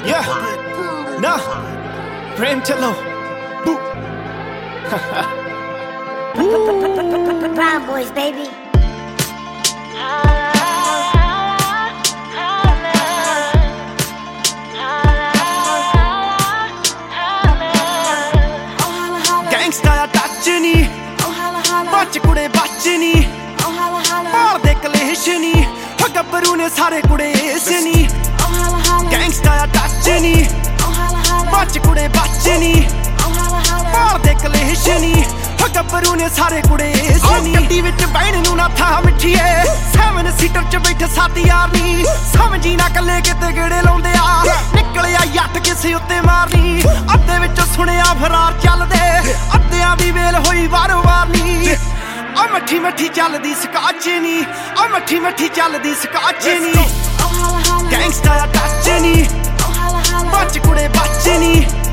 Yeah, nah, Prem Chalo. Boo. Brown boys, baby. Gangsta touch ni, bach kude bach ni, maar de kalesh ni, ho gabru ne sare kude es ni. Gangsta touch ni, bach kude bach ni, maar de kalesh ni, ho gabru ne sare kude es ni. Gatti vich bain nu na tha mithiye, 7 seater ch baithe sat yaar ni, samjhi na kalle kitte gede launde a, nikliya yat ਕਿਸੇ ਉੱਤੇ ਮਾਰਨੀ, ਅੱਧੇ ਵਿੱਚ ਸੁਣਿਆ ਫਰਾਰ ਚੱਲਦੇ, ਅੱਧਿਆਂ ਦੀ ਵੇਲ ਹੋਈ ਵਾਰੋ ਵਾਰ ਨੀ। ਆ ਮੱਠੀ ਮੱਠੀ ਚੱਲਦੀ ਸਕਾਚ ਨੀ, ਆ ਮੱਠੀ ਮੱਠੀ ਚੱਲਦੀ ਸਕਾਚ ਨੀ। ਗੈਂਗਸਟਾ ਟੱਚ ਨੀ, ਬੱਚ ਕੁੜੇ ਬੱਚ ਨੀ,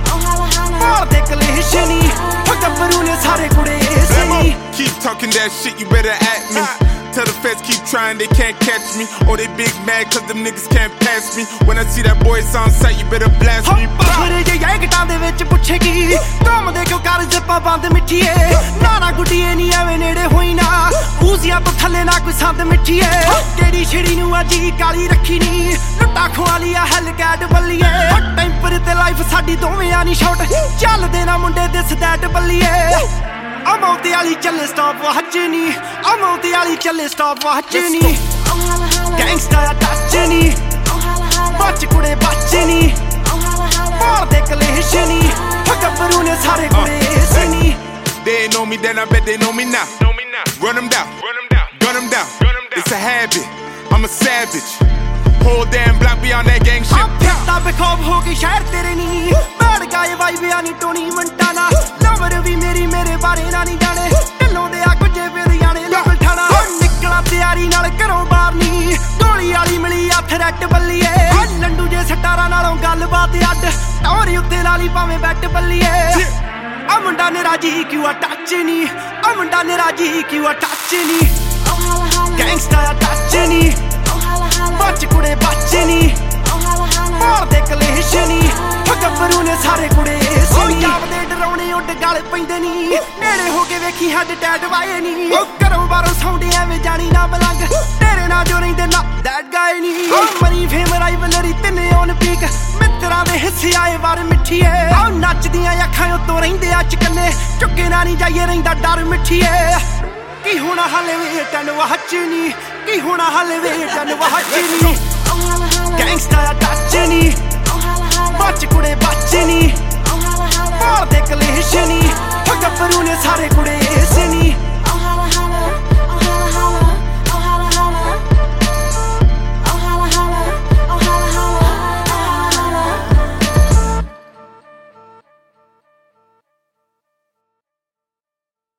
ਮਾਰਦੇ ਕਲੇਸ਼ ਨੀ, ਹੋ ਗੱਭਰੂ ਨੇ ਸਾਰੇ ਕੁੜੇ ਇਸ ਨੀ। Keep talking that shit, you better at me. Tell the feds keep trying, they can't catch me. Or they big mad cause them niggas can't pass me. When I see that boy it's on sight, you better blast me. ਪਾਖਰੇ ਜੇ ਯੈਗਟਾਂ ਦੇ ਵਿੱਚ ਪੁੱਛੇਗੀ, ਘੁੰਮਦੇ ਕਿਉਂ ਕਰ ਜ਼ਿੱਪਾਂ ਬੰਦ ਮਿੱਠੀਏ, ਨਾਰਾ ਗੁੱਡੀਏ ਨੀ ਐਵੇਂ ਨੇੜੇ ਹੋਈ ਨਾ, ਊਜ਼ੀਆਂ ਤੋਂ ਥੱਲੇ ਨਾ ਕੋਈ ਸੰਦ ਮਿੱਠੀਏ। ਕਿਹੜੀ ਛਿੜੀ ਨੂੰ ਅਜੀ ਕਾਲੀ ਰੱਖੀ ਨੀ, ਲੁੱਟਾ ਖਵਾਲੀ ਆ ਹੈਲ ਕੈਟ ਬੱਲੀਏ। ਟੈਂਪਰ ਤੇ ਲਾਈਫ ਸਾਡੀ ਦੋਵੇਂ ਨੀ ਸ਼ਾਟ, ਚੱਲਦੇ ਨਾ ਮੁੰਡੇ ਦਿਸ ਦੈਟ ਬੱਲੀਏ। ਅਮੌਂਤੇ ਵਾਲੀ ਚੱਲੇ ਸਟਾਪ ਵਾਚ ਨੀ, ਅਮੌਂਤੇ ਵਾਲੀ ਚੱਲੇ ਸਟਾਪ ਵਾਚ ਨੀ। ਗੈਂਗਸਟਾ ਟੱਚ ਨੀ, ਬੱਚ ਕੁੜੇ ਬੱਚ ਨੀ, ਮਾਰਦੇ ਕਲੇਸ਼ ਨੀ, ਹੋ ਗੱਭਰੂ ਨੇ ਸਾਰੇ ਕੁੜੇ ਇਸ ਨੀ। They ain't know me then, I bet they know me now. Run them down, gun them down. It's a habit, I'm a savage. Whole damn block beyond that gang shit. ਫਿਰਦਾ ਬੇਖੌਫ ਹੋ ਗਈ ਸ਼ਹਿਰ ਤੇਰੇ ਨੀ, ਬੈਠ ਗਏ ਵਾਈਬਿਆ ਨੀ ਟੋਨੀ ਮੰਟਾਨਾ। ਲਵਰ ਵੀ ਮੇਰੀ ਮੇਰੇ ਬਾਰੇ ਨਾ ਨੀ ਜਾਣੇ, ਢਿੱਲੋਂ ਦੇ ਆ ਕੁਝੇ ਫਿਰ ਜਾਣੇ ਲਵਲ ਠਾਣਾ। ਨਿਕਲਾ ਤਿਆਰੀ ਨਾਲ ਘਰੋਂ ਬਾਹਰ ਨੀ, ਗੋਲੀ ਵਾਲੀ ਮਿਲੀ ਆ ਥਰੈਟ ਬੱਲੀਏ। ਲੰਡੂ ਜੇ ਸਟਾਰਾਂ ਨਾਲੋਂ ਗੱਲਬਾਤ ਅੱਡ, ਟੌਰੀ ਉੱਤੇ ਲਾ ਲਈ ਭਾਵੇਂ ਬੈਟ ਬੱਲੀਏ। ਆ ਮੁੰਡਾ ਨੇ ਰਾਜੀ ਕਿਉਂ ਆ ਟੱਚ ਨੀ, ਆ ਮੁੰਡਾ ਨੇ ਰਾਜੀ ਕਿਉਂ ਆ ਟੱਚ ਨੀ। ਗੈਂਗਸਟਾ ਟੱਚ ਨੀ, ਬੱਚ ਕੁੜੇ ਬੱਚ ਨੀ, ਮਾਰਦੇ ਕਲੇਸ਼ ਨੀ, ਹੋ ਗੱਭਰੂ ਨੇ ਸਾਰੇ ਕੁੜੇ ਇਸ ਨੀ। ਜਾਪਦੇ ਡਰਾਉਣੇ ਉੱਡ ਗਲ ਪੈਂਦੇ ਨੀ, ਨੇੜੇ ਹੋ ਕੇ ਵੇਖੀ ਹੱਡ ਟੈਟ ਵਾਏ ਨੀ। ਘਰੋਂ ਬਾਹਰੋਂ ਸੌਂਦੇ ਐਵੇਂ ਜਾਣੀ ਨਾ ਮਲੰਗ, ਤੇਰੇ ਨਾਲ ਜੋ ਰਹਿੰਦੇ ਨਾ ਦੈਟ ਗਾਏ ਨੀ। ਮਨੀ ਫੇਮ ਰਾਈਵਲਰੀ ਤਿੰਨੇ ਔਨ ਪੀਕ, ਮਿੱਤਰਾਂ ਦੇ ਹਿੱਸੇ ਆਏ ਵਾਰ ਮਿੱਠੀਏ। ਆਹ ਨੱਚਦੀਆਂ ਅੱਖਾਂ ਉੱਤੋਂ ਰਹਿੰਦੇ ਆ ਚਕੰਨੇ, ਚੁੱਕੇ ਨਾ ਨੀ ਜਾਈਏ ਰਹਿੰਦਾ ਡਰ ਮਿੱਠੀਏ। ਕੀ ਹੋਣਾ ਹਾਲੇ ਵੇਟਨ ਵਾਚ ਨੀ, ਕੀ ਹੋਣਾ ਹਾਲੇ ਵੇਟਨ ਵਾਚ ਨੀ। ਗੈਂਗਸਟਾ ਟੱਚ ਨੀ, ਬੱਚ ਕੁੜੇ ਬੱਚ ਨੀ, ਮਾਰਦੇ ਕਲੇਸ਼ ਨੀ, ਹੋ ਗੱਭਰੂ ਨੇ ਸਾਰੇ ਕੁੜੇ